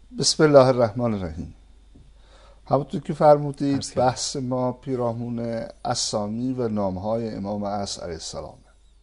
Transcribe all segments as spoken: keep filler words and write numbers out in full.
بسم الله الرحمن الرحیم. همونطور که فرمودید بحث ما پیرامون اسامی و نامهای امام عصر علیه السلام.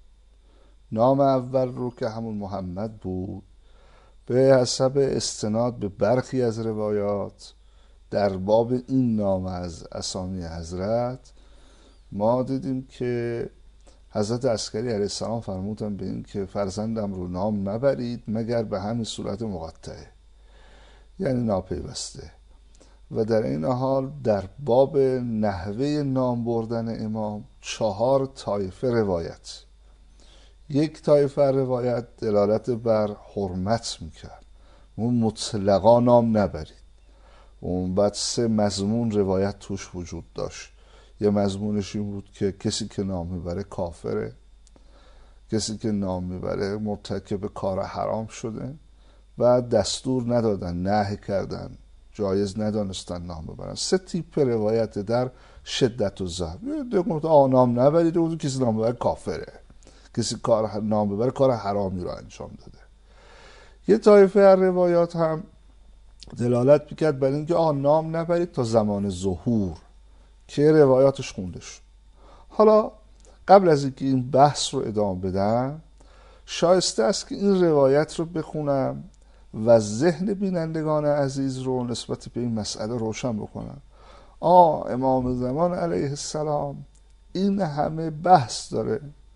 نام اول رو که همون محمد بود، به حسب استناد به برخی از روایات در باب این نام از اسامی حضرت ما دیدیم که حضرت عسکری علیه السلام فرمودن به این که فرزندم رو نام نبرید مگر به همین صورت مقطعه، یعنی ناپیوسته. و در این حال در باب نحوه نام بردن امام چهار طایفه روایت، یک طایفه روایت دلالت بر حرمت میکرد، اون مطلقا نام نبرید. اون بعد سه مضمون روایت توش وجود داشت. یه مضمونش این بود که کسی که نام میبره کافره، کسی که نام میبره مرتکب کار حرام شده و دستور ندادن، نهی کردن، جایز ندانستن نام ببرن. سه تیپ روایت در شدت و ضعف. دیگه گفت آ نام نبرید، و کسی نام ببره کافره، کسی کار نام ببره کار حرامی رو انجام داده. یه طایفه از روایات هم دلالت میکرد بر اینکه آ نام نبرید تا زمان ظهور، که روایاتش خونده شد. حالا قبل از اینکه این بحث رو ادامه بدم، شایسته است که این روایت رو بخونم و ذهن بینندگان عزیز رو نسبت به این مسئله روشن بکنم. آه امام زمان علیه السلام این همه بحث داره،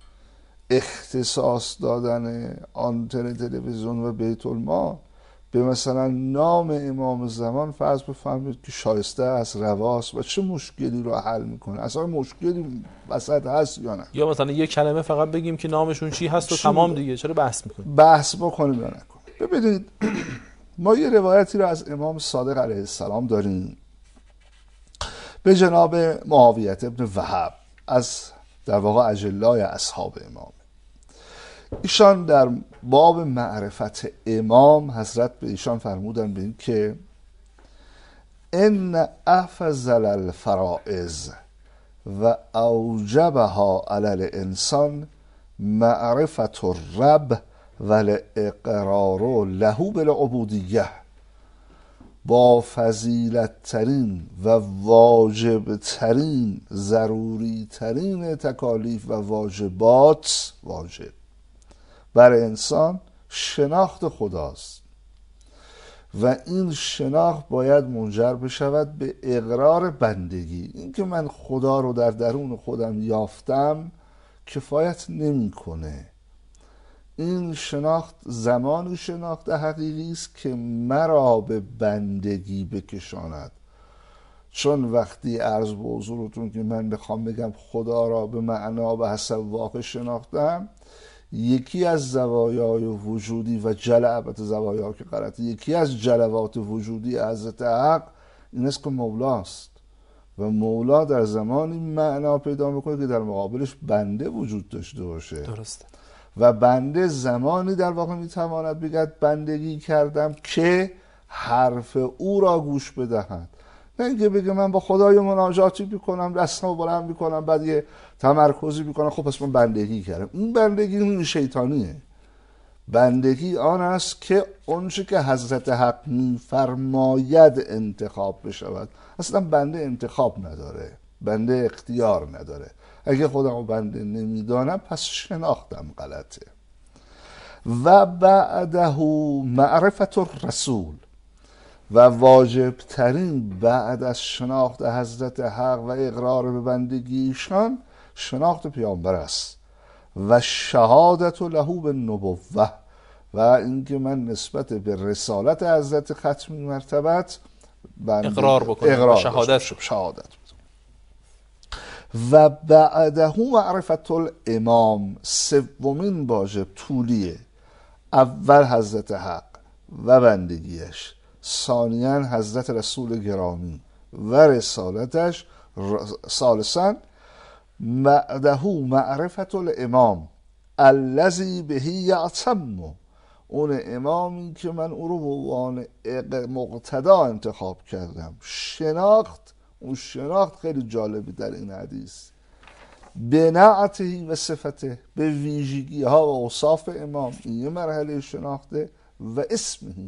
اختصاص دادن آنتن تلویزیون و بیت المال به مثلا نام امام زمان فرض بفهمید که شایسته از رواست و چه مشکلی رو حل میکنه، اصلا مشکلی وسط هست یا نه، یا مثلا یک کلمه فقط بگیم که نامشون چی هست و تمام دیگه، چرا بحث میکنیم؟ بحث بکنیم یا نکنیم. ببینید ما یه روایتی رو از امام صادق علیه السلام داریم به جناب معاویه ابن وهب، از در واقع اجلای اصحاب امام. ایشان در باب معرفت امام حضرت به ایشان فرمودن به این که ان افضل الفرائض و اوجبها علی الانسان معرفت الرب و الاقرار له بالعبودیه. با فضیلت ترین و واجب ترین ضروری ترین تکالیف و واجبات واجب بر انسان شناخت خداست و این شناخت باید منجر بشود به اقرار بندگی. این که من خدا رو در درون خودم یافتم کفایت نمی کنه. این شناخت زمانی شناخت حقیقی است که مرا به بندگی بکشاند. چون وقتی عرض به حضورتون که من بخوام بگم خدا را به معنا به حسب واقع شناختم، یکی از زوایای وجودی و جلوات زوایا که غلطه، یکی از جلوات وجودی حضرت حق این است که مولاست و مولا در زمانی معنا پیدا میکنه که در مقابلش بنده وجود داشته باشه. درسته. و بنده زمانی در واقع میتواند بگد بندگی کردم که حرف او را گوش بدهند، نه اینکه بگه من با خدای مناجاتی بکنم، دستمو بلند میکنم، بعد یه تمرکزی میکنم خب پس من بندگی کردم. این بندگی این شیطانیه. بندگی آن است که اونچه که حضرت حق میفرماید انتخاب بشود. اصلا بنده انتخاب نداره، بنده اختیار نداره. اگه خودمو بنده نمیدانم پس شناختم غلطه. و بعده معرفت الرسول، و واجب ترین بعد از شناخت حضرت حق و اقرار به بندگیشان شناخت پیامبر است و شهادت له بالنبوة، و اینکه من نسبت به رسالت حضرت ختمی مرتبت اقرار بکنم، اقرار شهادت شهادت و بعده معرفت الامام. سومین واجب طولیه، اول حضرت حق و بندگیش، ثانیاً حضرت رسول گرامی و رسالتش، ثالثاً بعده معرفت الامام الذی به یعتم، اون امامی که من او رو به عنوان مقتدا انتخاب کردم. شناخت، اون شناخت خیلی جالبی در این حدیث، به نعته و صفته، به ویژگی ها و اوصاف امام، این یه مرحله شناخته، و اسمهی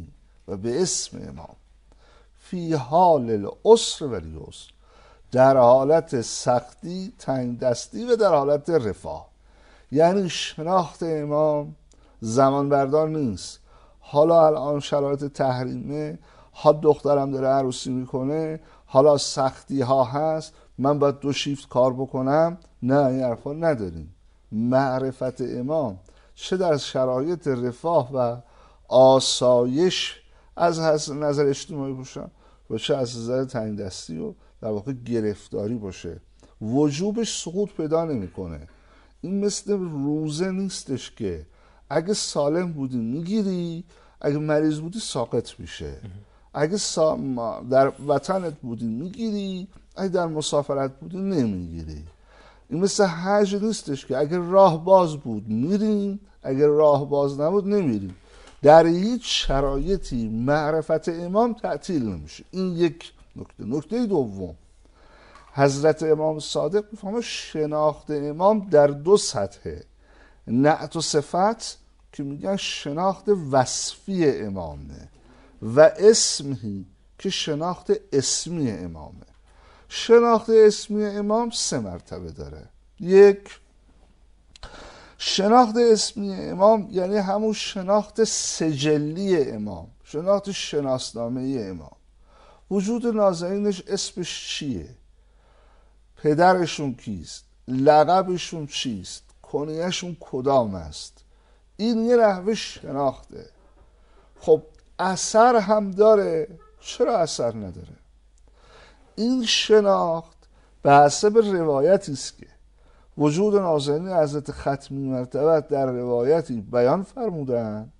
و به اسم امام فی حال العسر و الیسر، در حالت سختی، تنگ دستی و در حالت رفاه. یعنی شناخت امام زمان بردار نیست. حالا الان شرایط تحریمه، ها دخترم داره عروسی میکنه، حالا سختی ها هست، من باید دو شیفت کار بکنم. نه، این حرفا نداریم. معرفت امام چه در شرایط رفاه و آسایش از نظر اجتماعی باشه و چه از نظر تنگ دستی و در واقع گرفتاری باشه، وجوبش سقوط پیدا نمیکنه. این مثل روزه نیستش که اگه سالم بودی میگیری، اگه مریض بودی ساقط میشه. اگه سا... در وطنت بودی میگیری، اگه در مسافرت بودی نمیگیری. این مثل حج نیستش که اگه راه باز بود میریم، اگه راه باز نبود نمیریم. در هیچ شرایطی معرفت امام تعطیل نمیشه. این یک نکته. نکته دوم، حضرت امام صادق میفهمه شناخت امام در دو سطحه: نعت و صفت که میگن شناخت وصفی امامه و اسمی که شناخت اسمی امامه. شناخت اسمی امام سه مرتبه داره. یک، شناخت اسمی امام یعنی همون شناخت سجلی امام، شناخت شناسنامه امام. وجود نازنینش اسمش چیه، پدرشون کیست، لقبشون چیست، کنیهشون کدام است. این یه نحوه شناخته. خب اثر هم داره، چرا اثر نداره؟ این شناخت به حسب روایتی است که وجود نازنین حضرت ختمی مرتبه در روایتی بیان فرمودن،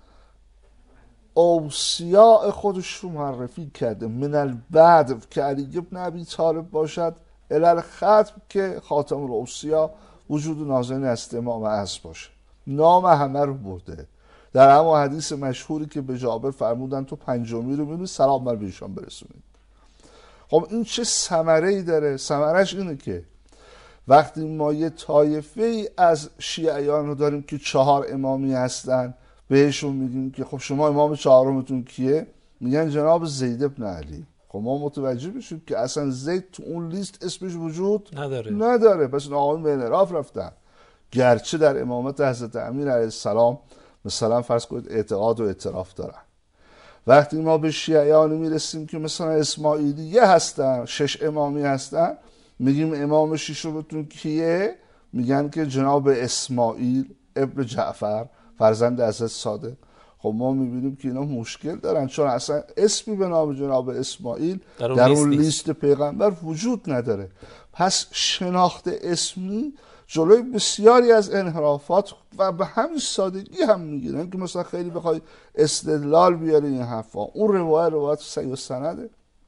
اوصیاء خودش رو معرفی کرده. من البعد که علی ابن ابی طالب باشد، الی ختم که خاتم الاوصیاء وجود نازنین است امام عصر باشه. نام همه رو برده. در همون حدیث مشهوری که به جابر فرمودن تو پنجمی رو میبینی سلام بر ایشان برسونید. خب این چه ثمره‌ای داره؟ ثمرش اینه که وقتی ما یه طایفه ای از شیعیان رو داریم که چهار امامی هستن، بهشون میگیم که خب شما امام چهارمتون کیه؟ میگن جناب زید ابن علی. خب ما متوجه بشیم که اصلا زید تو اون لیست اسمش وجود نداره نداره پس این آقایون به انحراف رفتن. گرچه در امامت حضرت امیر علیه السلام مثلا فرض کنید اعتقاد و اعتراف دارن. وقتی ما به شیعیان میرسیم که مثلا اسماعیلیه هستن، شش امامی هستن، میگیم امام ششمتون کیه؟ میگن که جناب اسماعیل ابن جعفر فرزند حضرت صادق. خب ما میبینیم که اینا مشکل دارن، چون اصلا اسمی به نام جناب اسماعیل در اون, در اون لیست, لیست پیغمبر وجود نداره. پس شناخت اسمی جلوی بسیاری از انحرافات و به همین سادگی هم میگیرن که مثلا خیلی بخوای استدلال بیاری این حرفا، اون روایت روایت صحیح سنده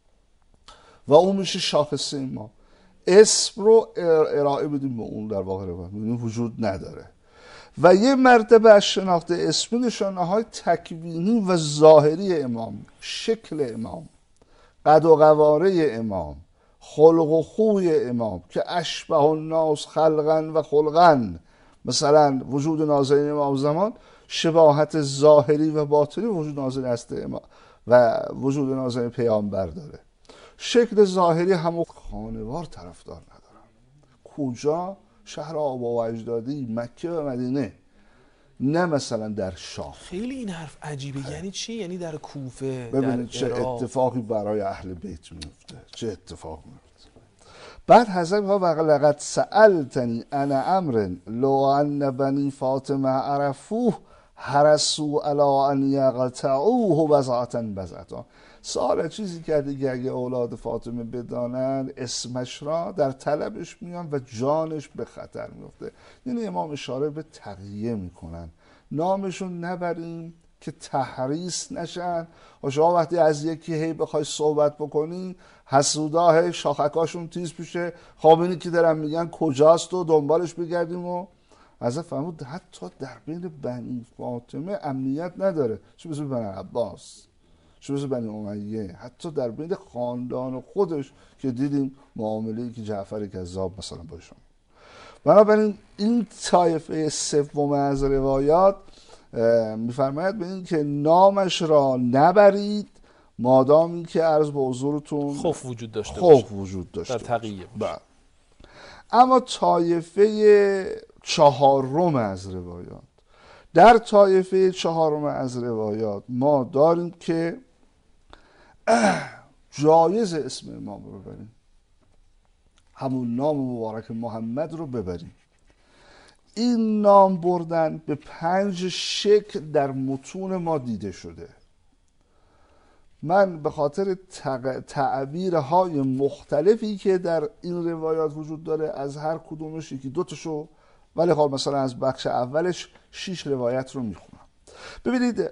و اون میشه شاخصه ما. اسم رو ارائه بدیم به اون، در واقع روایت وجود نداره. و یه مرتبه از شناخت اسمی نشانه های تکوینی و ظاهری امام، شکل امام، قد و قواره امام، خلق و خوی امام که اشبه الناس خلقا و خلقا، مثلا وجود نازنین امام زمان شباهت ظاهری و باطنی وجود نازنین است امام و وجود نازنین پیامبر داره. شکل ظاهری همون خانوار طرفدار ندارن. کجا؟ شهر آبا و اجدادی، مکه و مدینه، نه مثلا در شام. خیلی این حرف عجیبه. هی. یعنی چی؟ یعنی در کوفه، ببینید در چه اتفاقی برای اهل بیت میفته، چه اتفاق میفته. بعد حضرت ها وقلقت سألتنی انا امر لو ان بنی فاطمه عرفوه حرسو علا ان یقطعوه بزعتا بزعتا. سوال چیزی کرده که اگه اولاد فاطمه بدانن اسمش را در طلبش میان و جانش به خطر میفته. یعنی امام اشاره به تقیه میکنن، نامشون نبریم که تحریص نشن. و شما وقتی از یکی هی بخوای صحبت بکنی حسوداه شاخکاشون تیز پیشه، خب اینی که دارن میگن کجاست و دنبالش بگردیم. و از فرمود حتی در بین بنی فاطمه امنیت نداره، چه بسید بنی عباس، چه بسید بنی امیه، حتی در بین خاندان خودش که دیدیم معامله‌ای که جعفر کذاب مثلا باشون. بنابراین این طایفه سوم از روایات میفرماید به این که نامش را نبرید مادامی که عرض به حضورتون خوف وجود داشته خوف باشه، وجود داشته در تقیه باشه. باشه. اما طایفه چهارم از روایات، در طایفه چهارم از روایات ما داریم که جایز اسم امام رو ببریم، همون نام مبارک محمد رو ببریم. این نام بردن به پنج شکل در متون ما دیده شده. من به خاطر تعبیرهای مختلفی که در این روایات وجود داره از هر کدومش یکی دوتاشو، ولی خب مثلا از بخش اولش شش روایت رو میخونم. ببینید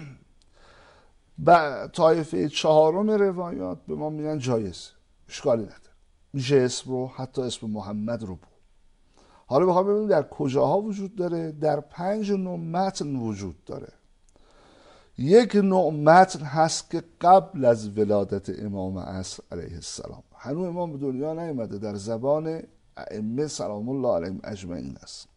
با طایفه چهارم روایات به ما میگن جایز، اشکالی نداره، میشه اسم رو حتی اسم محمد رو بود. حالا بخوام ببینیم در کجاها وجود داره. در پنج نوع متن وجود داره. یک نوع متن هست که قبل از ولادت امام عصر علیه السلام، هنوز امام به دنیا نیامده، در زبان ائمه سلام الله علیهم اجمعین است.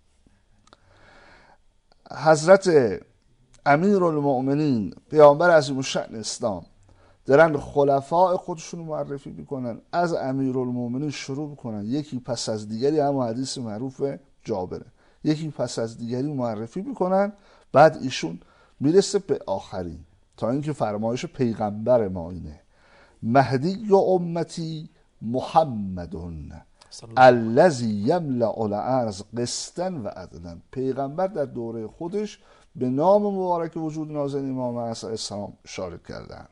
حضرت امیرالمؤمنین پیامبر عظیم الشأن اسلام دارن خلفاء خودشون معرفی میکنن، از امیرالمؤمنین شروع میکنن، یکی پس از دیگری، اما حدیث معروف جابره، یکی پس از دیگری معرفی میکنن، بعد ایشون میرسه به آخرین، تا اینکه فرمایش پیغمبر ما اینه مهدی یا امتی محمدون الذی یملأ الارض قسطا و عدلا. پیغمبر در دوره خودش به نام مبارک وجود نازل امام عصر علیه السلام اشاره کردن.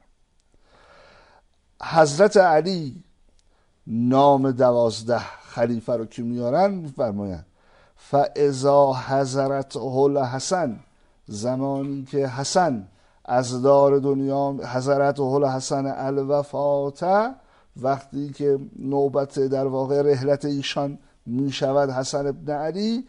حضرت علی نام دوازده خلیفه رو که میارن میفرماین فاذا حضرته الحسن، زمانی که حسن از دار دنیا، حضرته الحسن الوفات، وقتی که نوبت در واقع رحلت ایشان می شود حسن ابن علی،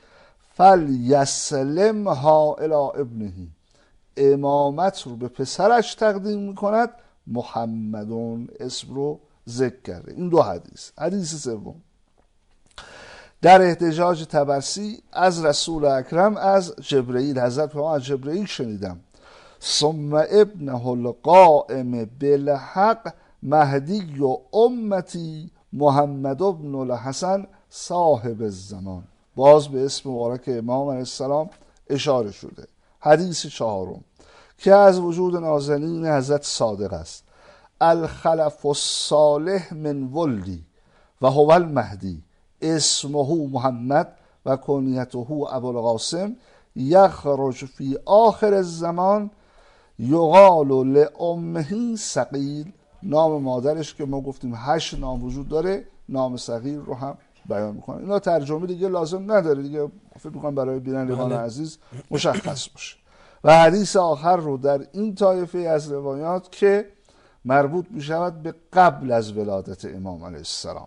فلیسلمها الی ابنه، امامت رو به پسرش تقدیم می کند، محمدون اسم رو ذکر کرده. این دو حدیث. حدیث سوم در احتجاج طبرسی از رسول اکرم از جبرئیل، حضرت ما از جبرئیل شنیدم ثم ابنه القائم بالحق مهدی و امتی محمد ابن الحسن صاحب الزمان، باز به اسم مبارک امام علیه السلام اشاره شده. حدیث چهارم که از وجود نازنین حضرت صادق است، الخلف الصالح من ولدی و هو المهدی اسمه محمد و کنیته ابوالقاسم یخرج فی آخر الزمان یقال لامه ثقیل. نام مادرش که ما گفتیم هشت نام وجود داره، نام صغیر رو هم بیان میکنه. اینا ترجمه دیگه لازم نداره دیگه، فکر میکنم برای بینندگان عزیز مشخص باشه. و حدیث آخر رو در این طایفه از روایات که مربوط میشود به قبل از ولادت امام علیه السلام،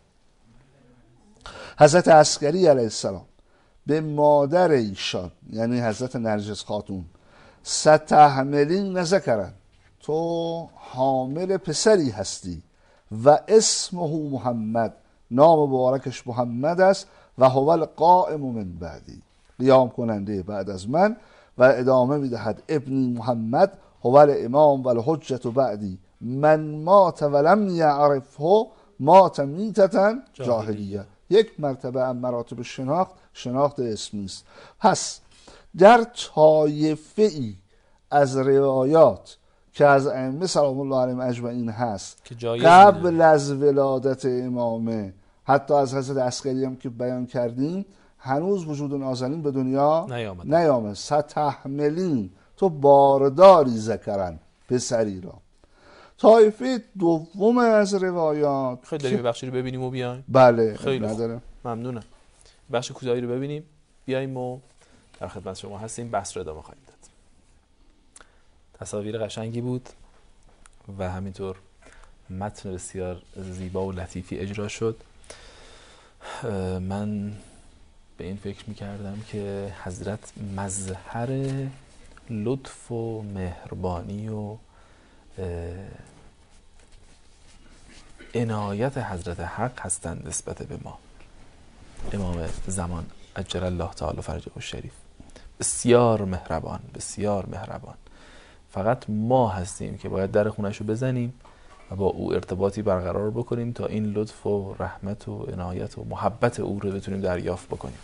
حضرت عسکری علیه السلام به مادر ایشان یعنی حضرت نرجس خاتون ستحملین نذکرن، تو حامل پسری هستی، و اسمه محمد، نام مبارکش محمد است، و هو القائم من بعدی، قیام کننده بعد از من، و ادامه میدهد ابنی محمد هو الامام و الحجت بعدی من مات ولم یعرفه مات میتة جاهلیه. یک مرتبه از مراتب شناخت شناخت اسمی است. پس در طایفه ای از روایات که از ائمه سلام الله علیهم اجمعین هست قبل از ولادت امامه، حتی از حضرت عسکری هم که بیان کردیم، هنوز وجود نازنین به دنیا نیامد. ستحملین، تو بارداری ذکرن پسری را. طایفه دوم از روایات خیلی داریم بخشی رو ببینیم و بیایم. بله خیلی نداره. ممنونم. بخش کوتاهی رو ببینیم بیایم و در خدمت شما هستیم، بحث رو ادامه خواهیم داد. تصاویر قشنگی بود و همینطور متن بسیار زیبا و لطیفی اجرا شد. من به این فکر میکردم که حضرت مظهر لطف و مهربانی و عنایت حضرت حق هستند نسبت به ما، امام زمان عجل الله تعالی فرجه الشریف. بسیار مهربان، بسیار مهربان. فقط ما هستیم که باید در خونش رو بزنیم و با او ارتباطی برقرار بکنیم تا این لطف و رحمت و عنایت و محبت او رو بتونیم دریافت بکنیم.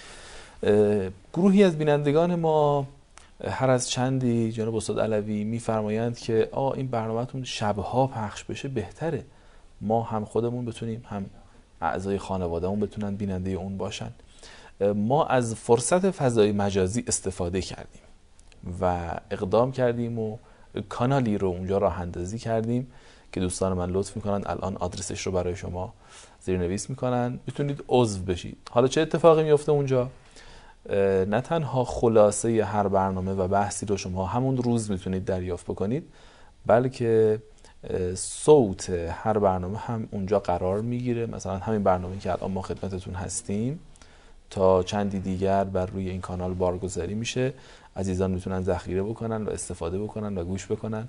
گروهی از بینندگان ما هر از چندی جناب استاد علوی میفرمایند که آ این برنامه‌تون شبها پخش بشه بهتره، ما هم خودمون بتونیم هم اعضای خانوادهمون بتونن بیننده اون باشن. ما از فرصت فضای مجازی استفاده کردیم و اقدام کردیم و کانالی رو اونجا راه اندازی کردیم که دوستان من لطف میکنن الان آدرسش رو برای شما زیرنویس میکنن، بتونید عضو بشید. حالا چه اتفاقی میفته اونجا؟ نه تنها خلاصه هر برنامه و بحثی رو شما همون روز میتونید دریافت بکنید، بلکه صوت هر برنامه هم اونجا قرار میگیره. مثلا همین برنامه که الان ما خدمتتون هستیم تا چندی دیگر بر روی این کانال بارگذاری میشه، عزیزان میتونن ذخیره بکنن و استفاده بکنن و گوش بکنن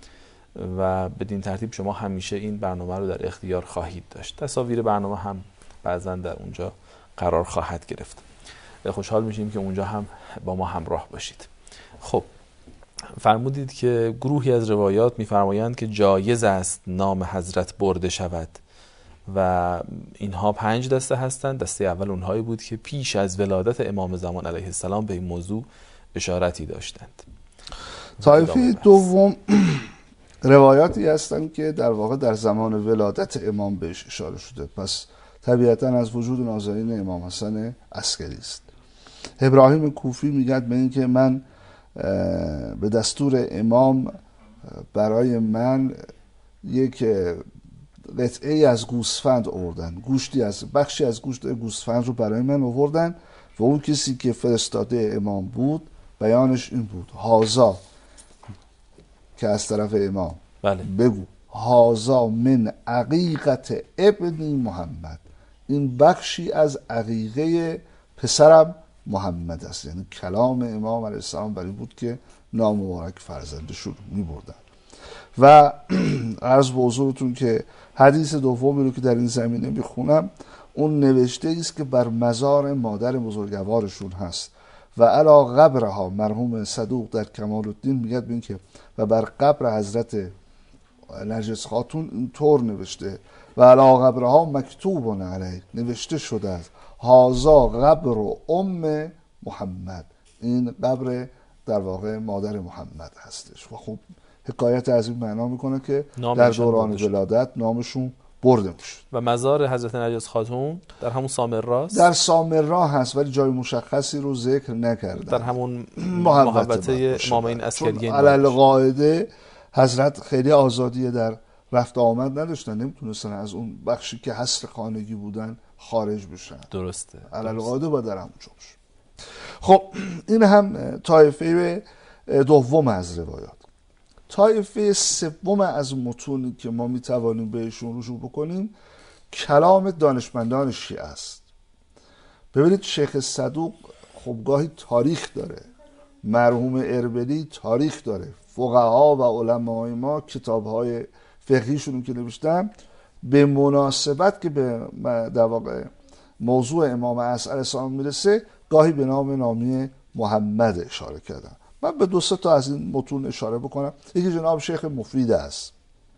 و بدین ترتیب شما همیشه این برنامه رو در اختیار خواهید داشت. تصاویر برنامه هم بعضا در اونجا قرار خواهد گرفت. خوشحال میشیم که اونجا هم با ما همراه باشید. خب فرمودید که گروهی از روایات میفرمایند که جایز است نام حضرت برده شود و اینها پنج دسته هستند. دسته اول اونهایی بود که پیش از ولادت امام زمان علیه السلام به این موضوع اشارتی داشتند. طایفه دوم روایاتی هستند که در واقع در زمان ولادت امام بهش اشاره شده، پس طبیعتا از وجود نازنین امام حسن عسکری است. ابراهیم کوفی میگه به این که من به دستور امام برای من یک قطعه از گوسفند آوردن، گوشتی از بخشی از گوشت گوسفند رو برای من آوردن و اون کسی که فرستاده امام بود بیانش این بود: هازا، که از طرف امام بله. بگو هازا من عقیقت ابن محمد، این بخشی از عقیقه پسرم محمد است. یعنی کلام امام علیه السلام برای بود که نامبارک فرزندشون می بردن. و عرض به حضورتون که حدیث دومی رو که در این زمینه میخونم اون نوشته است که بر مزار مادر بزرگوارشون هست و علا قبرها، مرحوم صدوق در کمال الدین میگه ببین که و بر قبر حضرت نرجس خاتون اینطور نوشته و علا قبرها مکتوب علیه، نوشته شده است هازا قبر و ام محمد، این قبر در واقع مادر محمد هستش. و خب حکایت از این معنا میکنه که در دوران ولادت نامشون برده میشد. و مزار حضرت نرجس خاتون در همون سامراست؟ در سامرا هست ولی جای مشخصی رو ذکر نکردن. در همون محوطه امامین عسکری. علل قاعده حضرت خیلی آزادی در رفت آمد نداشتن، نمیتونستن از اون بخشی که حصر خانگی بودن خارج بشن. درسته. علل قاعده با در همونجا باشه. خب این هم طایفه دوم از روایات. طایفه سوم از متونی که ما میتوانیم بهشون رجوع بکنیم کلام دانشمندان شیعه است. ببینید شیخ صدوق خب گاهی تاریخ داره، مرحوم اربیلی تاریخ داره، فقها و علمای ما کتابهای فقهیشون که نوشتن به مناسبت که به در واقع موضوع امام عصر علیه السلام میرسه گاهی به نام نامی محمد اشاره کردن. من به دو سه تا از این متون اشاره بکنم. یکی جناب شیخ مفید است.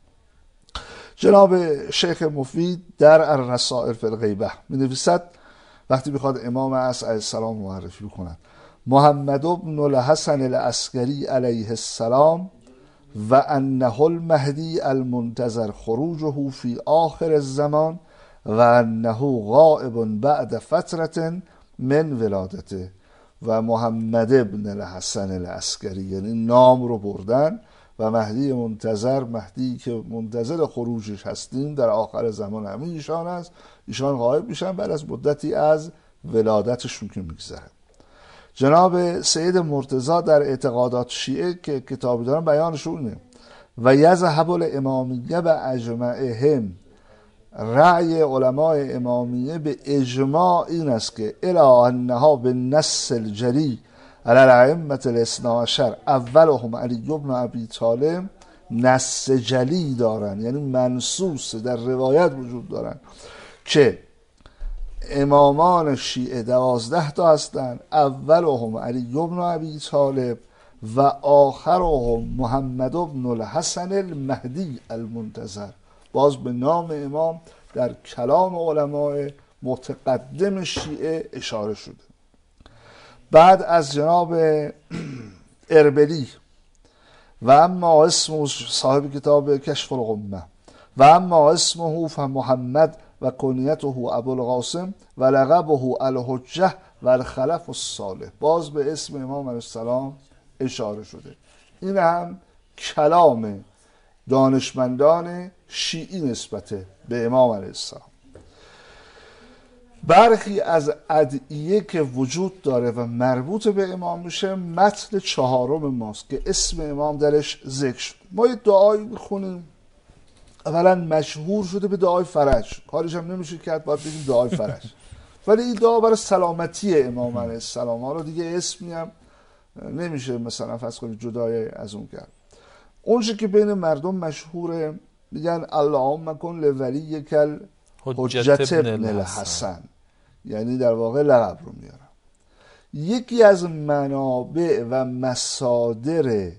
جناب شیخ مفید در الرسائل فی الغیبه می نویسد وقتی بخواد امام عصر علیه السلام معرفی کنند: محمد ابن الحسن العسکری علیه السلام و انه المهدی المنتظر خروجه فی آخر الزمان و انه غائب بعد فترة من ولادته. و محمد ابن الحسن العسکری یعنی نام رو بردن و مهدی منتظر، مهدی که منتظر خروجش هستیم در آخر زمان همین ایشان است، ایشان غایب میشن بعد از مدتی از ولادتشون که میگذره. جناب سید مرتضی در اعتقادات شیعه که کتابی دارن بیانشونه: و یذهب الامامیه به اجمعهم، رأی علمای امامیه به اجماع این است که الا انها به نص الجری علی الائمه الاثنی عشر اولهم علی بن ابی طالب، نص جلی دارن یعنی منصوص در روایت وجود دارن که امامان شیعه دوازده تا هستند. اولهم علی بن ابی طالب و آخرهم محمد بن الحسن المهدی المنتظر. باز به نام امام در کلام علمای متقدم شیعه اشاره شده. بعد از جناب اربلی و اما اسمه صاحب کتاب کشف الغمه و اما اسمه فمحمد و کنیته ابوالقاسم و لقبه الحجه و الخلف الصالح. باز به اسم امام علیه السلام اشاره شده. این هم کلام دانشمندان شیعی نسبت به امام علیه السلام. برخی از ادعیه که وجود داره و مربوط به امام میشه متن چهارم ماست که اسم امام درش ذکر شد. ما یه دعایی میخونیم، اولا مشهور شده به دعای فرج، کارش هم نمیشه کرد، باید بگیم دعای فرج، ولی این دعا برای سلامتی امام علیه السلام، حالا دیگه اسمی هم نمیشه مثلا فرض کنید جدای از اون کرد. اونچه که بین مردم مشهوره میگن اللهم کن لولیک حجت ابن الحسن، یعنی در واقع لقب رو میارم. یکی از منابع و مصادر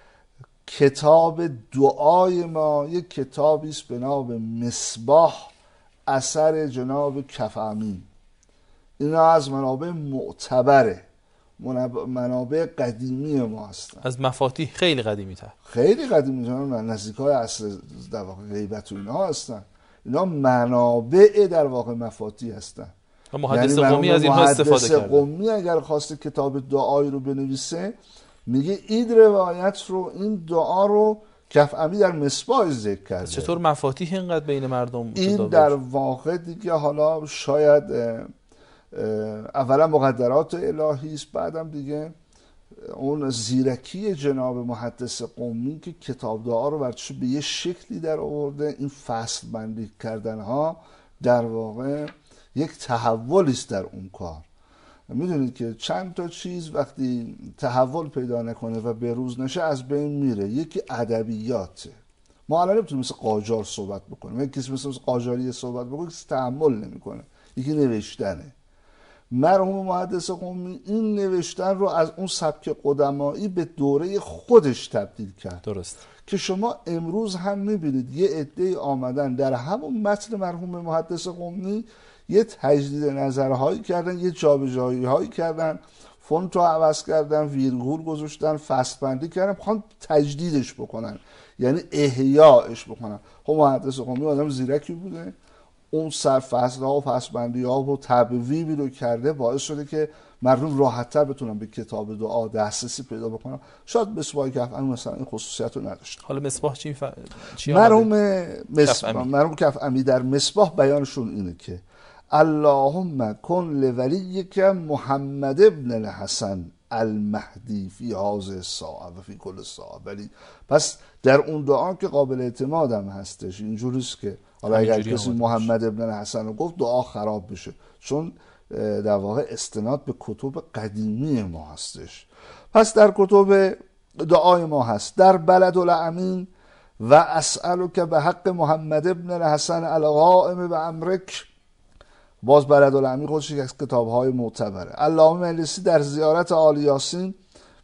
کتاب دعای ما یک کتابی است به نام مصباح اثر جناب کفعمی. اینا از منابع معتبره، منابع قدیمی ما هستن، از مفاتیح خیلی قدیمی تر، خیلی قدیمی تر، نزدیک های عصر در واقع غیبت و اینا هستن. اینا منابع در واقع مفاتیح هستن. محدث یعنی قومی از اینها استفاده کرده. محدث قومی اگر خواسته کتاب دعایی رو بنویسه میگه این روایت رو، این دعا رو کفعمی در مصباح ذکر کرده. چطور مفاتیح اینقدر بین مردم این در واقع دیگه حالا شاید اولا مقدرات الهی است، بعدم دیگه اون زیرکی جناب محدث قومی که کتاب دعا رو برچه به یه شکلی در آورده. این فصل بندی کردن ها در واقع یک تحولی است در اون کار. میدونید که چند تا چیز وقتی تحول پیدا نکنه و بروز نشه از بین میره. یکی ادبیاته. ما الان نمیتونیم مثل قاجار صحبت بکنیم، یکی کسی مثل قاجاری صحبت بکنه کسی تحمل نمیکنه. یکی نوشتنه. مرحوم محدث قومی این نوشتن رو از اون سبک قدمایی به دوره خودش تبدیل کرد. درست. که شما امروز هم میبینید یه عده‌ای آمدن در همون متن مرحوم محدث قومی یه تجدید نظرهایی کردن، یه جابجایی هایی کردن، فونت رو عوض کردن، ویرگول گذاشتن، فصل بندی کردن، میخوان تجدیدش بکنن، یعنی احیاش بکنن. خب محدث قومی آدم زیرکی بوده، اون سرفصل ها و فصل بندی ها و تبویبی رو کرده، باعث شده که مردم راحت‌تر بتونن به کتاب دعا دسترسی پیدا بکنن. شاید مصباح کفعمی مثلا این خصوصیت رو نداشت. حالا مصباح چی ف... چی مرحوم مصباح مرحوم کفعمی در مصباح بیانشون اینه که اللهم کن لولیک محمد ابن الحسن المهدی فی هذه الساعه و فی کل ساعه. ولی پس در اون دعا که قابل اعتماد هم هستش، اینجوریست که حالا اگر کسی محمد ابن الحسن رو گفت دعا خراب بشه، چون در واقع استناد به کتب قدیمی ما هستش. پس در کتب دعای ما هست در بلد الامین و اسألک به حق محمد ابن الحسن القائم به امرک. باز بلد الامین خودش یک از کتاب‌های معتبره. علامه مجلسی در زیارت آل یاسین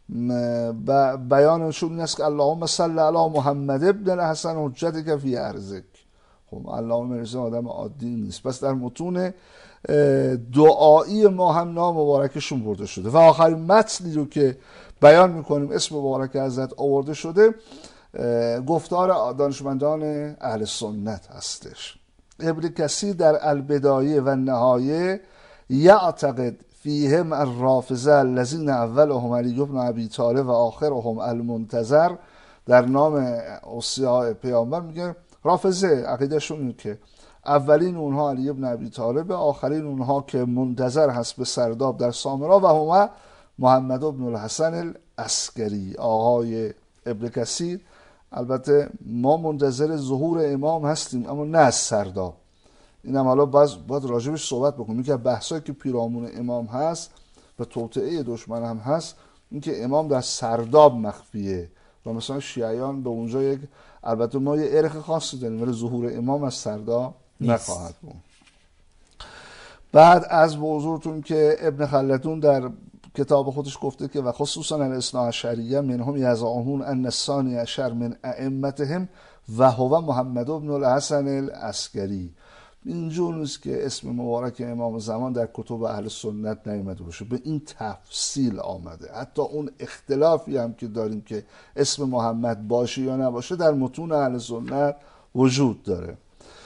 بیانشون این است که اللهم صل علی محمد ابن الحسن حجتک فی ارضک. خب علامه مجلسی آدم عادی نیست. پس در متون دعایی ما هم نام مبارکشون برده شده و آخرین متنی رو که بیان میکنیم اسم مبارک حضرت آورده شده گفتار دانشمندان اهل سنت هستش. ابن کثیر در البدایه و النهایه یعتقد فیهم الرافضه الذین اولهم علی بن ابی طالب و آخرهم المنتظر. در نام اوصیاء پیامبر میگه رافضه عقیدهشون اینه که اولین اونها علی بن ابی طالب، آخرین اونها که منتظر هست به سرداب در سامرا و هما محمد بن الحسن العسکری. آقای ابن کثیر البته ما منتظر ظهور امام هستیم اما نه از سرداب. اینم حالا باز باید راجبش صحبت بکنیم که بحثایی که پیرامون امام هست و توطئه دشمن هم هست این که امام در سرداب مخفیه و مثلا شیعیان به اونجا یک، البته ما یه ارخ خاصی داریم ولی ظهور امام از سرداب نخواهد بود. بعد از بزرگتون که ابن خلدون در کتاب خودش گفته که و خصوصا الاثنا عشریه منهم یزعمون ان الثانی عشر من ائمتهم و هو محمد بن الحسن العسکری. اینجور نیست که اسم مبارک امام زمان در کتب اهل سنت نیامده باشه، به این تفصیل آمده. حتی اون اختلافی هم که داریم که اسم محمد باشه یا نباشه در متون اهل سنت وجود داره.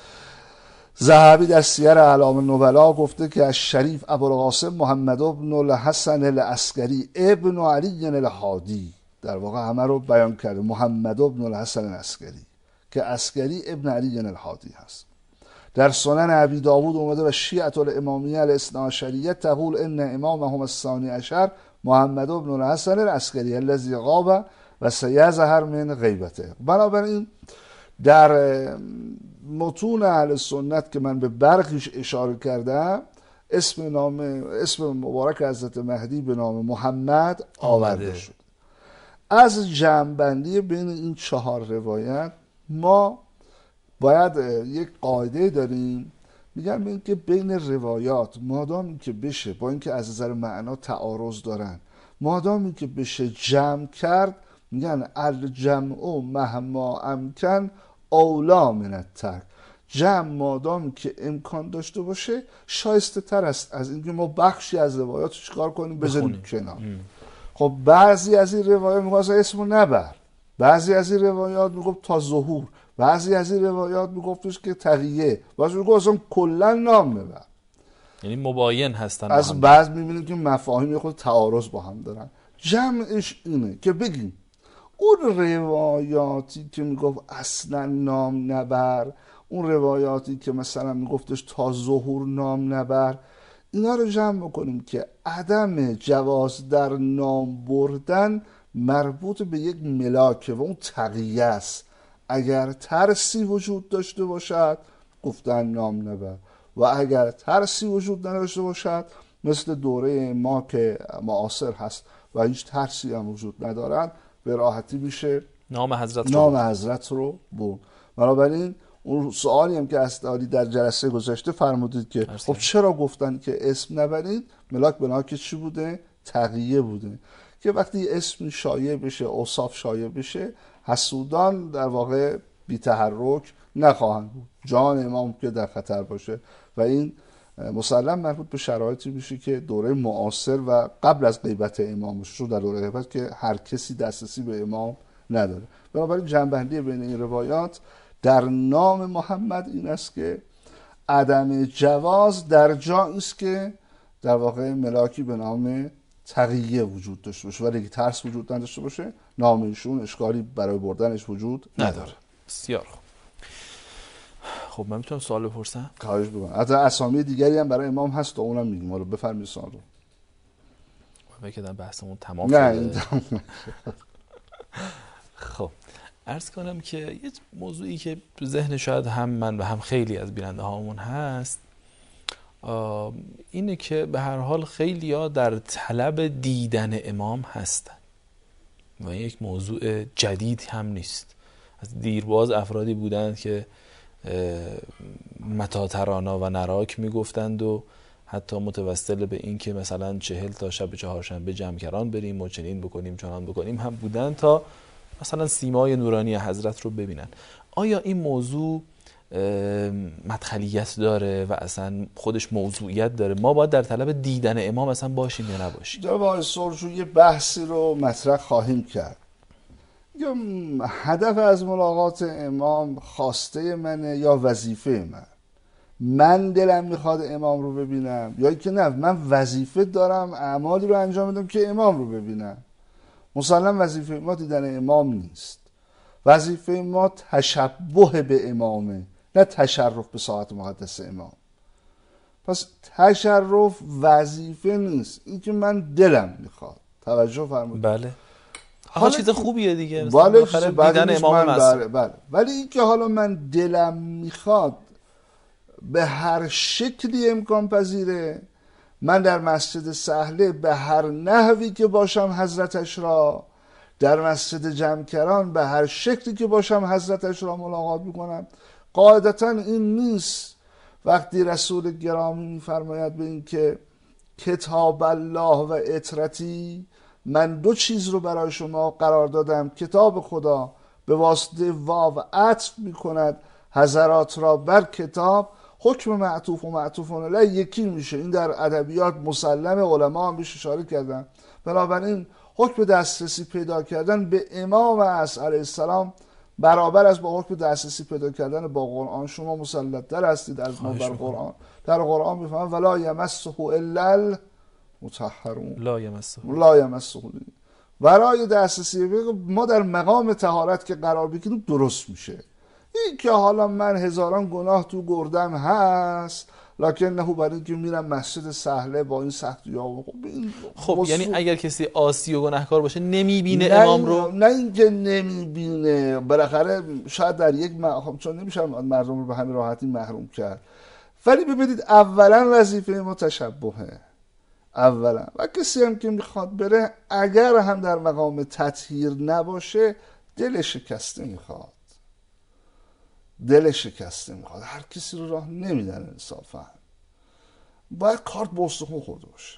ذهبی در سیر اعلام النبلا گفته که از شریف ابوالقاسم محمد بن الحسن العسکری ابن علی الهادی، در واقع همه رو بیان کرده، محمد بن الحسن العسکری که عسکری ابن علی الهادی هست. در سنن ابی داود اومده و شیعة الامامیه الاثنا عشریه تقول ان امامهم الثانی عشر محمد بن الحسن العسکری الذی غاب و سیظهر من غیبته. بنابراین در متون اهل سنت که من به برخیش اشاره کردم اسم نام اسم مبارک حضرت مهدی به نام محمد آورده شد. از جمع‌بندی بین این چهار روایت ما باید یک قاعده داریم، میگم این که بین روایات مادامی که بشه، با اینکه از نظر معنا تعارض دارن، مادامی که بشه جمع کرد، میگن الجمع مهما امکن اولا من الترک. جمع مادامی که امکان داشته باشه شایسته تر است از اینکه ما بخشی از روایات چیکار کنیم بذاریم کنار. خب بعضی از این روایات میگه اسمو نبر، بعضی از این روایات میگه تا ظهور، بعضی از این روایات میگفتش که تقیه، بعضی میگه اصلا کلا نام ببر. یعنی مباین هستن. از بعض میبینیم که مفاهیم خود تعارض با هم دارن. جمعش اینه که بگیم اون روایاتی که میگفت اصلا نام نبر، اون روایاتی که مثلا میگفتش تا ظهور نام نبر، اینا رو جمع بکنیم که عدم جواز در نام بردن مربوط به یک ملاکه و اون تقیه است. اگر ترسی وجود داشته باشد گفتن نام نبر، و اگر ترسی وجود نداشته باشد مثل دوره ما که معاصر هست و هیچ ترسی هم وجود ندارن به راحتی میشه نام حضرت نام رو حضرت رو برد. بنابراین اون سوالی هم که استعالی در جلسه گذشته فرمودید که خب چرا گفتن که اسم نبرید، ملاک بنا که چی بوده؟ تقیه بوده که وقتی اسم شایع بشه، اوصاف شایع بشه، حسودان در واقع بی تحرک نخواهند بود، جان امام که در خطر باشه. و این مسلم مربوط به شرایطی میشه که دوره معاصر و قبل از غیبت امام شد، در دوره غیبت که هر کسی دسترسی به امام نداره. بنابراین جنبندی بین این روایات در نام محمد این است که عدم جواز در جایی است که در واقع ملاکی به نام تقیه وجود داشته باشه، ولی اگه ترس وجود نداشته باشه نام ایشون اشکالی برای بردنش وجود نداره. بسیار خوب. خب من میتونم سوال بپرسم؟ خواهش می‌کنم. حتی اسامی دیگری هم برای امام هست و اونم میگم. حالا بفرمایید سوال رو. من که بحثمون تمام شده. نه این تمام. خب عرض کنم که یه موضوعی که تو ذهن شاید هم من و هم خیلی از بیننده هامون هست اینه که به هر حال خیلی ها در طلب دیدن امام هستن و این یک موضوع جدید هم نیست. از دیرباز افرادی بودند که متی ترانا و نراک میگفتند و حتی متوسل به این که مثلا چهل تا شب چهارشنبه جمکران بریم و چنین بکنیم چنان بکنیم هم بودن تا مثلا سیمای نورانی حضرت رو ببینن. آیا این موضوع مدخلیت داره و اصلا خودش موضوعیت داره؟ ما باید در طلب دیدن امام اصلا باشیم یا نباشیم؟ جناب آقای سرجو یه بحثی رو مطرح خواهیم کرد. یا هدف از ملاقات امام خواسته منه یا وظیفه من؟ من دلم میخواد امام رو ببینم یا که نه من وظیفه دارم اعمالی رو انجام بدم که امام رو ببینم؟ مسلم وظیفه ما دیدن امام نیست. وظیفه ما تشبه به امامه، نه تشرف به ساعت مقدس امام. پس تشرف وظیفه نیست، این که من دلم میخواد. توجه فرمایید. بله. حالا چیز خوبیه دیگه. بله دیدن امام بله بله. ولی این که حالا من دلم میخواد به هر شکلی امکان پذیره، من در مسجد سهله به هر نحوی که باشم حضرتش را، در مسجد جمکران به هر شکلی که باشم حضرتش را ملاقات میکنم. قاعدتا این نیست وقتی رسول گرامی میفرماید به این که کتاب الله و اطرتی، من دو چیز رو برای شما قرار دادم، کتاب خدا به واسطه واو عطف میکند حضرات را بر کتاب، حکم معطوف و معطوف علیه یکی میشه. این در ادبیات مسلم، علما هم بهش اشاره کردن. بنابراین حکم دسترسی پیدا کردن به امام عصر علیه السلام برابر است با حکم دسترسی پیدا کردن با قرآن. شما مسلط تر هستید از ما بر قرآن. در قرآن میفهمن ولا یمسه الا المطهرون، لا یمسه لا یمسه. برای دسترسی ما در مقام طهارت که قرار بگیریم درست میشه. این که حالا من هزاران گناه تو گردم هست، لکن نه برای اینکه میرم مسجد سهله با این سختی ها. خب خب یعنی اگر کسی عاصی و گناهکار باشه نمیبینه نه امام رو؟ نه اینکه نمیبینه، بالاخره شاید در یک م... چون نمیشه مردم رو به همین راحتی محروم کرد. ولی ببینید اولا وظیفه ما تشبهه اولا، و کسی هم که میخواد بره اگر هم در مقام تطهیر نباشه دل شکسته میخواد، دل شکسته میخواد. هر کسی رو راه نمیدن انصافا، باید کارت به استخون خورده باشه،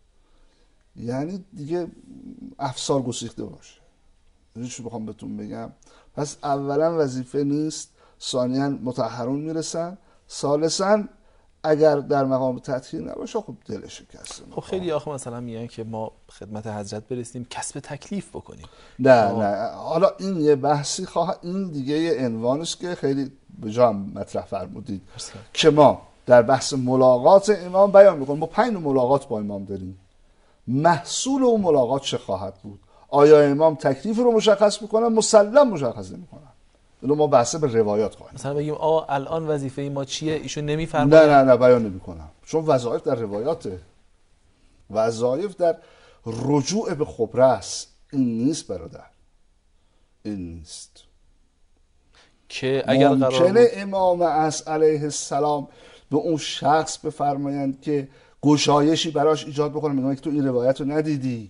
یعنی دیگه افسار گسیخته باشه. چی بخوام بهتون بگم؟ پس اولا وظیفه نیست، ثانیا مطهرون میرسن، ثالثا اگر در مقام تطهیر نباشه خب دل شکسته. خب خیلی آخه مثلا میگن که ما خدمت حضرت برسیم کسب تکلیف بکنیم. نه نه حالا این یه بحثی خواه، این دیگه یه عنوانش که خیلی به جا مطرح فرمودید که ما در بحث ملاقات امام بیان میکنیم. ما پنج ملاقات با امام داریم، محصول اون ملاقات چه خواهد بود؟ آیا امام تکلیف رو مشخص میکنن؟ مسلم مشخص نمیکنن. اینو ما بحث به روایات خواهیم. مثلا بگیم آقا الان وظیفه ما چیه؟ ایشون نمیفرماید. نه نه نه بیان نمیکنم، چون وظایف در روایاته، وظایف در رجوع به خبره است. این نیست برادر، این نیست که اگر ممکنه امام عصر علیه السلام به اون شخص بفرمایند که گشایشی براش ایجاد بکنه، میگن که تو این روایت رو ندیدی،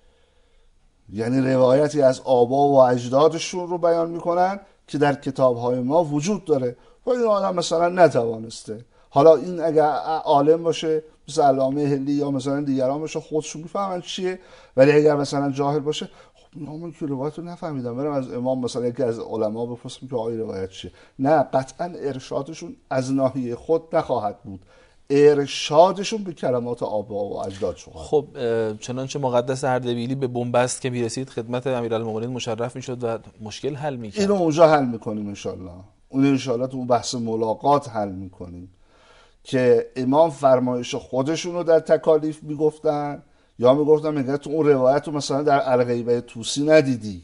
یعنی روایتی از آبا و اجدادشون رو بیان میکنن که در کتابهای ما وجود داره و این آدم مثلا نتوانسته. حالا این اگر عالم باشه مثل علامه هلی یا مثلا دیگران باشه خودشون میفهمن چیه، ولی اگر مثلا جاهل باشه خب من که روایت رو نفهمیدم برم از امام مثلا یکی از علما بپرسم که آقای روایت چیه. نه، قطعا ارشادشون از ناحیه خود نخواهد بود، ارشادشون به کلمات آبا و اجداد شد. خب چنانچه مقدس اردبیلی به بنبست که میرسید خدمت امیرالمومنین مشرف میشد و مشکل حل میکرد. اینو اونجا حل میکنیم انشالله، اون انشالله تو بحث ملاقات حل میکنیم که امام فرمایش خودشون رو در تکالیف میگفتن یا میگفتن میگه تو اون روایت رو مثلا در الغیبه توسی ندیدی،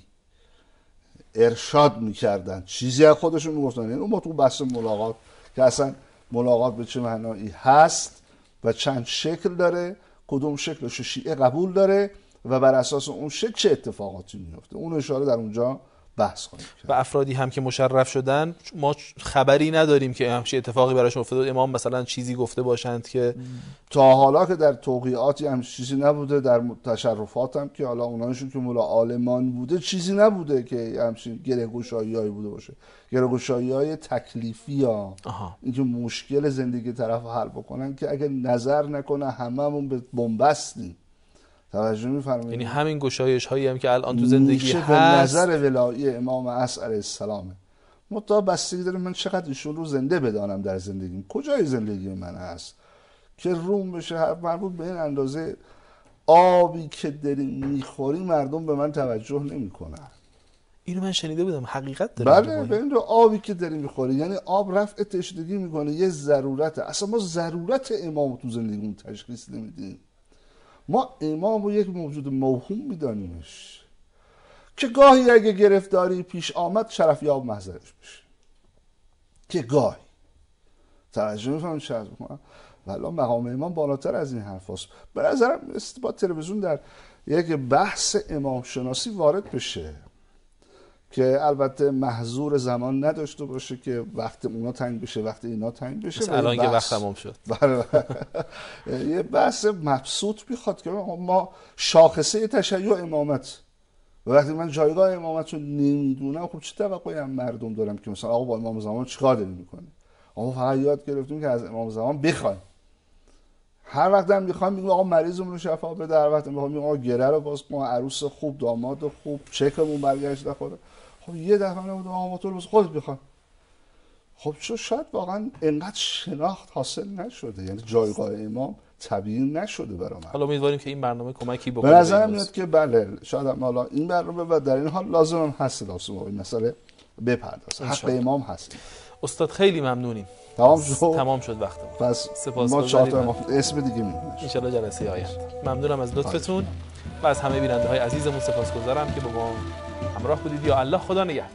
ارشاد میکردن، چیزی از خودشون میگفتن. اینو ما تو بحث ملاقات که اصلا ملاقات به چه معنایی هست و چند شکل داره، کدوم شکلش شیعه قبول داره و بر اساس اون شکل چه اتفاقاتی میفته، اون اشاره در اونجا بحث خواهیم کرد. و افرادی هم که مشرف شدن ما خبری نداریم که همچین اتفاقی براشون افتاده، امام مثلا چیزی گفته باشند که تا حالا که در توقیعاتی هم چیزی نبوده، در تشرفات هم که حالا اونایشون که مولا عالمان بوده چیزی نبوده که همچین گره‌گشایی‌هایی بوده باشه، گره‌گشایی‌های تکلیفی ها، اینکه مشکل زندگی طرف حل بکنن که اگه نظر نکنه هممون به بنبستیم. توجه می‌فرمایید؟ یعنی همین گشایش هایی هم که الان تو زندگی هست به نظر ولایی امام عصر علیه السلام مطابق بستگی داره من چقدر ایشون رو زنده بدانم در زندگیم، کجای زندگی من هست که روم بشه. هر مربوط به این اندازه آبی که داریم میخوریم مردم به من توجه نمیکنن. اینو من شنیده بودم، حقیقت داره. بله، به این آبی که داریم میخوریم، یعنی آب رفع تشنگی میکنه، یه ضرورته. اصلا ما ضرورت امام تو زندگیمون تشخیص نمیدیم. ما امام رو یک موجود موهوم میدانیمش که گاهی اگه گرفتاری پیش آمد شرفیاب محضرش بشه، که گاهی توجه میفهمم چه از بکنم. ولی مقام امام بالاتر از این حرف هست. به نظرم با تلویزیون در یک بحث امام شناسی وارد بشه که البته محظور زمان نداشته باشه که وقت اونا تنگ بشه وقت اینا تنگ بشه. مثل الان که وقت تمام شد. یه بحث مبسوط میخواد که ما شاخصه تشیع امامت و وقتی من جایگاه امامت رو نمیدونم خب چه توقعی هم مردم دارم که مثلا آقا با امام زمان چیکار داری میکنی؟ ما فقط یاد گرفتیم که از امام زمان بخوایم. هر وقت هم میخوایم میگیم آقا مریضمون رو شفا بده، هر وقت میخوایم میگیم آقا گره رو باز کن، عروس خوب، داماد خوب، چکمون برگشت نخوره. خب یه دفعه نبود آقا ما تو رو خودت بخوام. خب چون شاید واقعا انقدر شناخت حاصل نشده، یعنی جایگاه امام طبیعی نشده برای من. حالا امیدواریم که این برنامه کمکی بکنه. به نظرم میاد که بله شاید هم حالا این برنامه و در این حال لازم هم هست لازم این مسئله بپردازه. حق امام هست. استاد خیلی ممنونیم. تمام شد. تمام شد وقتمون. پس ما چهار تا اسم دیگه می‌بینیم ان شاء الله جلسه آینده. ممنونم از لطفتون و از همه بیننده‌های عزیزمون سپاسگزارم که با ما همراه بودید. یا الله خدا نگهدار.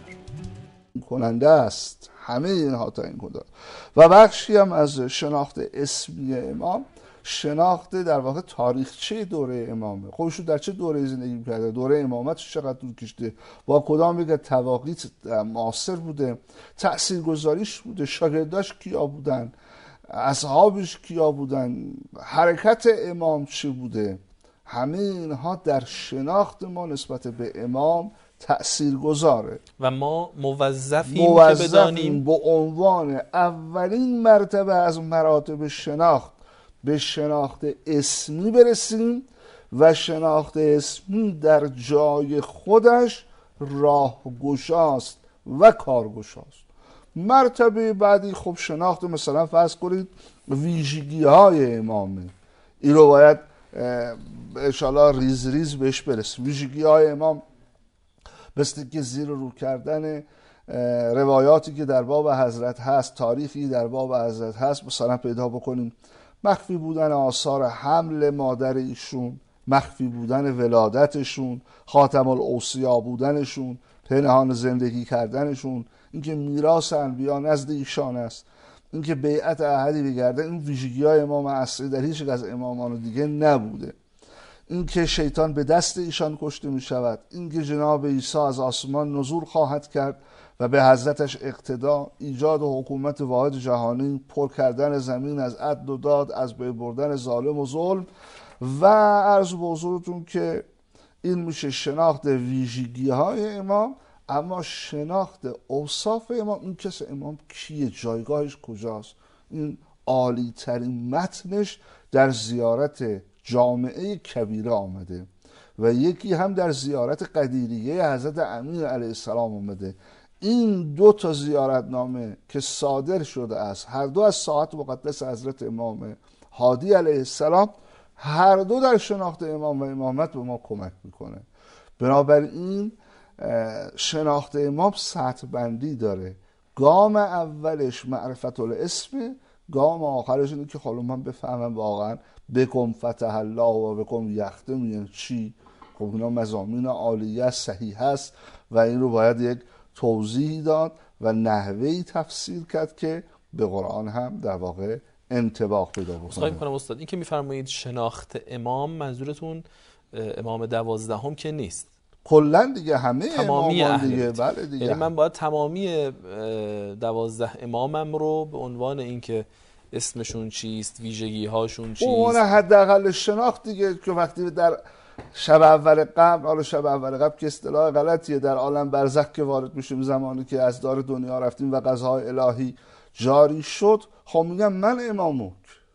کننده است همه اینها تا این کجا. و بخشی هم از شناخت اسمی امام شناخت در واقع تاریخچه دوره امامه. خودشون در چه دوره زندگی کرده، دوره امامتش چقدر طول کشیده، با کدام یک تواقیت معاصر بوده، تاثیرگذاریش بوده، شاگرداش کیا بودن، اصحابش کیا بودن، حرکت امام چی بوده. همه اینها در شناخت ما نسبت به امام تأثیر گذاره و ما موظفیم که بدانیم به عنوان اولین مرتبه از مراتب شناخت به شناخت اسمی برسیم و شناخت اسمی در جای خودش راهگشاست و کارگشاست. مرتبه بعدی خب شناخت مثلا فرض کنید ویژگی های امامه، این رو باید انشاءالله ریز ریز بهش برسیم. ویژگی های امام مثل که زیر رو کردن روایاتی که در باب حضرت هست، تاریخی در باب حضرت هست مثلا پیدا بکنیم، مخفی بودن آثار حمل مادر ایشون، مخفی بودن ولادتشون، خاتم الاوصیا بودنشون، پنهان زندگی کردنشون، اینکه میراث انبیا نزد ایشان است، اینکه بیعت احدی بگرده. این ویژگی های امام اصلی در هیچ یک از امامان دیگه نبوده. اینکه شیطان به دست ایشان کشته می شود، اینکه جناب عیسی از آسمان نزول خواهد کرد و به حضرتش اقتدا، ایجاد و حکومت واحد جهانی، پر کردن زمین از عدل و داد، از بین بردن ظالم و ظلم. و عرض به حضورتون که این میشه شناخت ویژگی های امام. اما شناخت اوصاف امام، این کس امام کیه، جایگاهش کجاست، این عالی ترین متنش در زیارت جامعه کبیره آمده و یکی هم در زیارت قدیریه حضرت امین علیه السلام آمده. این دو تا زیارتنامه که صادر شده است، هر دو از ساعت مقدس حضرت امام هادی علیه السلام، هر دو در شناخت امام و امامت به ما کمک میکنه. بنابراین شناخت امام سطح بندی داره. گام اولش معرفت الاسم، گام آخرش اینه که حالا من بفهمم واقعا بکن فتح الله و بکن یخته میان چی. خب اینا مضامین عالیه صحیح هست و این رو باید یک توضیح داد و نحوهی تفسیر کرد که به قرآن هم در واقع انطباق پیدا بکنه. خواهی میکنم استاد، این که میفرمایید شناخت امام، منظورتون امام دوازدهم که نیست؟ کلن دیگه همه تمامی امامان دیگه. بله دیگه، یعنی من باید تمامی دوازده امامم رو به عنوان اینکه اسمشون چیست، ویژگی هاشون چیست، اون حداقل شناخت دیگه، که وقتی در شب اول قبل، حالا شب اول قبل که اصطلاح غلطیه، در عالم برزخ که وارد میشیم، زمانی که از دار دنیا رفتیم و قضاهای الهی جاری شد، خب میگم من امامک.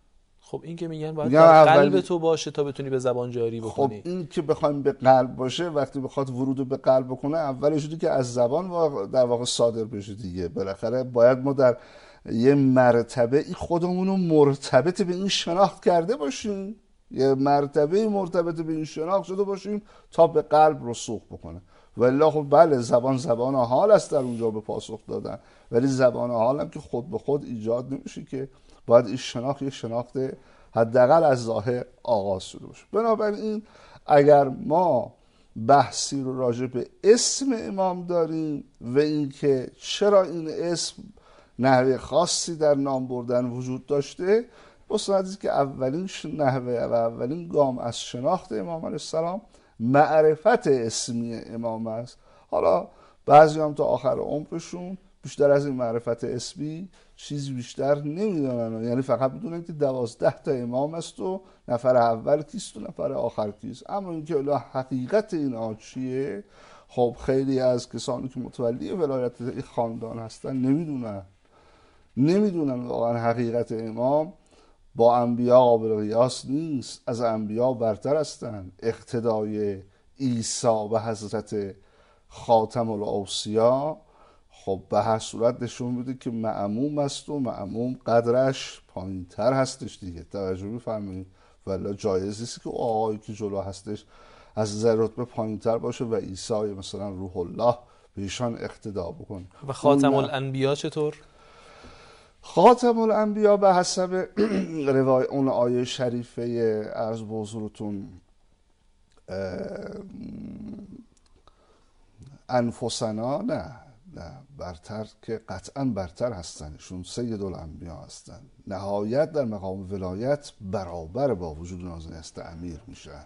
خب این که میگن باید در قلب تو باشه تا بتونی به زبان جاری بکنی. خب این که بخوایم به قلب باشه، وقتی بخواد ورود به قلب بکنه، اولش که از زبان در واقع صادر بشه دیگه. بالاخره باید ما در یه مرتبه خودمون رو مرتبط به این شناخت کرده باشیم، یه مرتبه مرتبط به این شناخت شده باشیم تا به قلب رسوخ بکنه. ولی خب بله زبان زبان حال است در اونجا به پاسخ دادن، ولی زبان حال هم که خود به خود ایجاد نمیشه، که باید این شناخت یه شناخت حداقل از ظاهر آغاز شده باشه. بنابراین اگر ما بحثی رو راجع به اسم امام داریم و اینکه چرا این اسم نحوه خاصی در نام بردن وجود داشته، بسیاری که اولین نحوه و اولین گام از شناخت امام علیه السلام معرفت اسمی امام است. حالا بعضی هم تا آخر عمرشون بیشتر از این معرفت اسمی چیزی بیشتر نمیدونن، یعنی فقط بدونن که دوازده تا امام است و نفر اول کیست و نفر آخر کیست. اما اینکه الا حقیقت این چیه، خب خیلی از کسانی که متولی ولایت این خاندان هستن نمیدونن. نمیدونن واقعا حقیقت امام با انبیا قابل قیاس نیست، از انبیا برتر هستن. اقتدای عیسی به حضرت خاتم الاوصیا خب به هر صورت نشون میده که معموم است و معموم قدرش پایین تر هستش دیگه. توجه میفرمایید؟ ولی جایز نیست که آقایی که جلو هستش از ذره رتبه پایین تر باشه و عیسی مثلا روح الله به ایشان اقتدا بکنه. و خاتم الانبیا چطور؟ خاتم الانبیا به حسب روای اون آیه شریفه عرض به حضورتون انفسنا، نه نه برتر که قطعا برتر هستنشون، سید الانبیا هستن، نهایت در مقام ولایت برابر با وجود نازل است امیر میشن،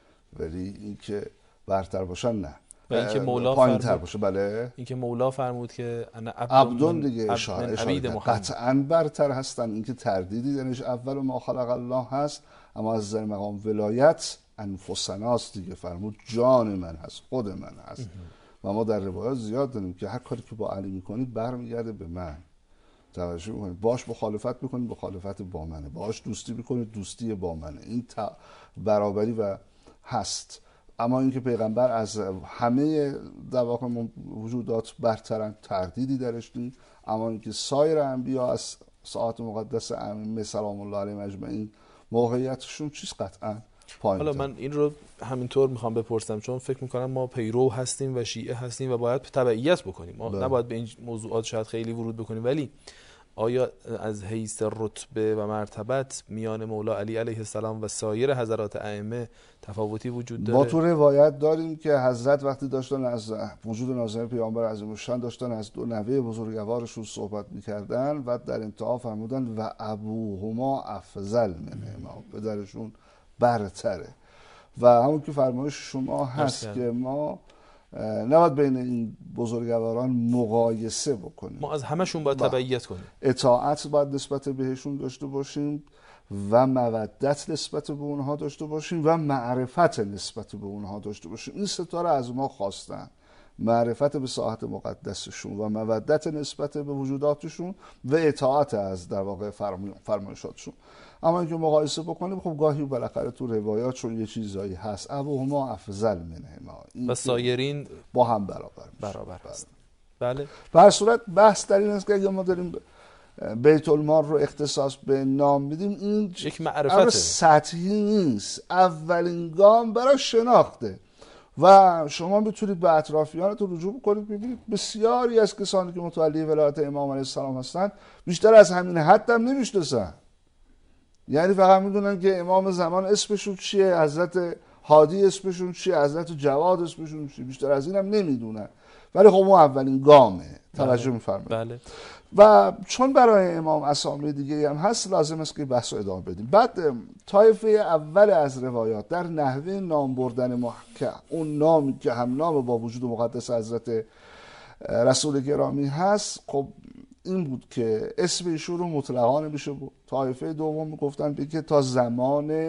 ولی این که برتر باشن نه. و اینکه مولا پایین تر باشه. بله اینکه مولا فرمود که انا عبدون دیگه اشاره, اشاره محمد. قطعا برتر هستن، اینکه تردیدی درش اول ما خلق الله هست، اما از در مقام ولایت انفسناست دیگه، فرمود جان من هست، خود من هست. و ما در روایات زیاد داریم که هر کاری که با علی میکنید برمیگرده به من. توجه میکنید؟ باش مخالفت میکنید مخالفت با منه، باش دوستی میکنید دوستی با منه. این برابری و هست. اما اینکه پیغمبر از همه در واقع وجودات برترن تردیدی درش نیست. اما اینکه سایر انبیا از ساعات مقدس ائمه سلام الله علیهم اجمعین موقعیتشون چیز قطعا پایین. حالا من این رو همینطور میخوام بپرسم چون فکر میکنم ما پیرو هستیم و شیعه هستیم و باید تبعیت بکنیم، ما بله. نباید به این موضوعات شاید خیلی ورود بکنیم، ولی آیا از حیث رتبه و مرتبت میان مولا علی علیه السلام و سایر حضرات ائمه تفاوتی وجود داره؟ ما تو روایت داریم که حضرت وقتی داشتن از وجود نازل پیامبر عظیم الشان داشتن از دو نوه بزرگوارشون صحبت میکردن و در انتها فرمودن و ابوهما افضل منهما، پدرشون برتره. و همون که فرمایش شما هست درسته. که ما نباید بین این بزرگواران مقایسه بکنیم، ما از همشون باید تبعیت کنیم، اطاعت باید نسبت بهشون داشته باشیم و مودت نسبت به اونها داشته باشیم و معرفت نسبت به اونها داشته باشیم. این ستاره از ما خواستن، معرفت به ساحت مقدسشون و مودت نسبت به وجوداتشون و اطاعت از در واقع فرمایشاتشون. اما اینکه مقایسه بکنیم خب گاهی بالاخره تو روایات چون یه چیزایی هست ابوهما افضل منهما و سایرین با هم برابر برابر هست. بله. به هر صورت بحث در این است که اگه ما داریم بیت المال رو اختصاص به نام میدیم این یک معرفته سطحی نیست، اولین گام برای شناخته و شما میتونید به اطرافیانتون رجوع کنید ببینید بسیاری از کسانی که متولی ولایت امام علیه السلام هستند بیشتر از همین حد هم نمیشناسن، یعنی فقط میدونن که امام زمان اسمشون چیه، حضرت هادی اسمشون چیه، حضرت جواد اسمشون چیه، بیشتر از این هم نمیدونن. ولی خب اون اولین گامه. توجه میفرمایید؟ بله. و چون برای امام اسامی دیگه هم هست لازم است که بحث رو ادامه بدیم. بعد طایفه اول از روایات در نحوه نام بردن محکم، اون نامی که هم نام با وجود مقدس حضرت رسول گرامی هست، خب این بود که اسم ایشون رو مطلقا نمیشه بود. طایفه دوم میگفتن بگه تا زمان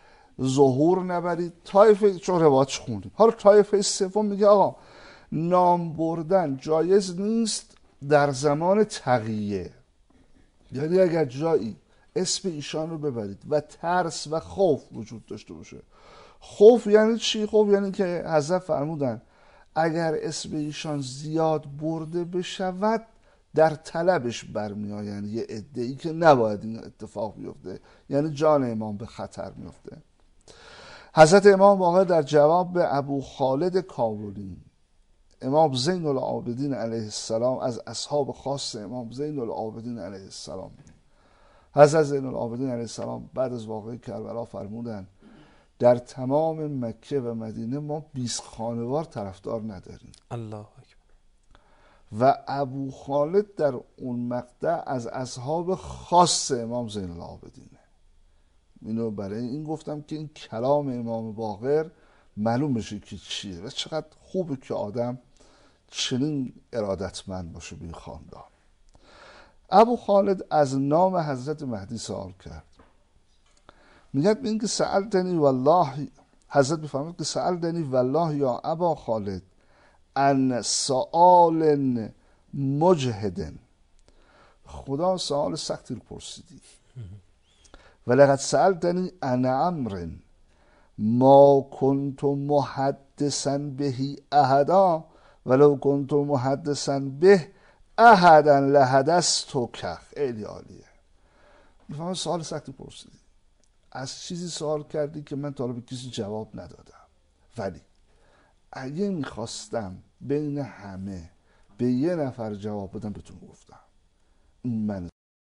ظهور نبرید. طایفه چون روایاتش خوندیم. حالا طایفه سوم میگه آقا نام بردن جایز نیست در زمان تقیه، یعنی اگر جایی اسم ایشان رو ببرید و ترس و خوف وجود داشته باشه. خوف یعنی چی؟ خوف یعنی که حضرت فرمودن اگر اسم ایشان زیاد برده بشود در طلبش برمی آیند یه عده‌ای که نباید این اتفاق بیفته، یعنی جان امام به خطر میفته. حضرت امام واقع در جواب به ابو خالد کابلی، امام زین العابدین علیه السلام، از اصحاب خاص امام زین العابدین علیه السلام، حضرت زین العابدین علیه السلام بعد از واقعه کربلا فرمودن در تمام مکه و مدینه ما بیست خانوار طرفدار نداریم. الله اکبر. و ابو خالد در اون مقطع از اصحاب خاص امام زین العابدینه. اینو برای این گفتم که این کلام امام باقر معلوم بشه که چیه و چقدر خوبه که آدم چنین ارادتمند باشه به این خاندان. ابو خالد از نام حضرت مهدی سوال کرد، میگه این که سألتنی والله، حضرت میفهمید که سألتنی والله یا ابا خالد ان سؤال مجهد خدا سوال سختی رو پرسیدی. ولقد سألتنی عن امر ما کنت محدثا بهی احدا ولو کنت محدثا به احدا لحدثتک. خیلی عالیه. میفهمم سوال سختی پرسیدی، از چیزی سوال کردی که من تا حالا به کسی جواب ندادم، ولی اگه میخواستم بین همه به یه نفر جواب بدم بهتون گفتم. این من